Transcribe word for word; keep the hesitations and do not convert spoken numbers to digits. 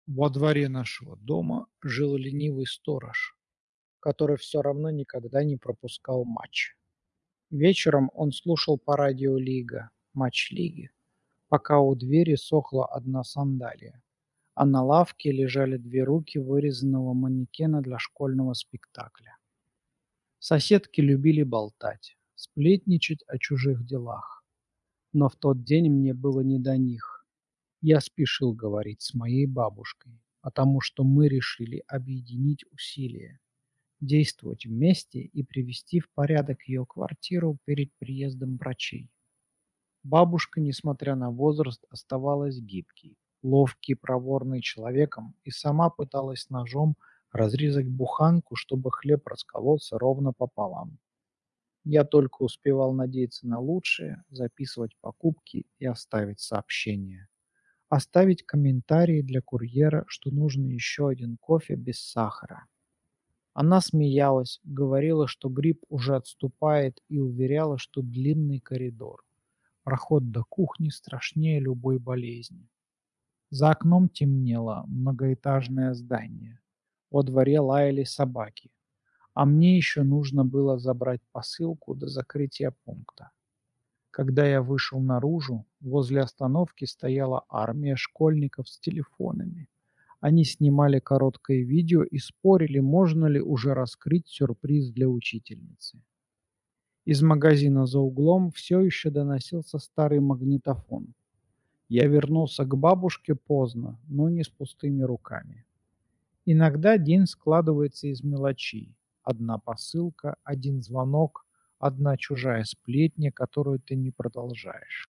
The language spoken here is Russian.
Во дворе нашего дома жил ленивый сторож, который все равно никогда не пропускал матч. Вечером он слушал по радио Лига, матч Лиги, пока у двери сохла одна сандалия, а на лавке лежали две руки вырезанного манекена для школьного спектакля. Соседки любили болтать, сплетничать о чужих делах, но в тот день мне было не до них. Я спешил говорить с моей бабушкой, потому что мы решили объединить усилия, действовать вместе и привести в порядок ее квартиру перед приездом врачей. Бабушка, несмотря на возраст, оставалась гибкой, ловкий, проворный человеком и сама пыталась ножом разрезать буханку, чтобы хлеб раскололся ровно пополам. Я только успевал надеяться на лучшее, записывать покупки и оставить сообщение. Оставить комментарии для курьера, что нужно еще один кофе без сахара. Она смеялась, говорила, что грипп уже отступает и уверяла, что длинный коридор. Проход до кухни страшнее любой болезни. За окном темнело многоэтажное здание. Во дворе лаяли собаки. А мне еще нужно было забрать посылку до закрытия пункта. Когда я вышел наружу, возле остановки стояла армия школьников с телефонами. Они снимали короткое видео и спорили, можно ли уже раскрыть сюрприз для учительницы. Из магазина за углом все еще доносился старый магнитофон. Я вернулся к бабушке поздно, но не с пустыми руками. Иногда день складывается из мелочей. Одна посылка, один звонок, одна чужая сплетня, которую ты не продолжаешь.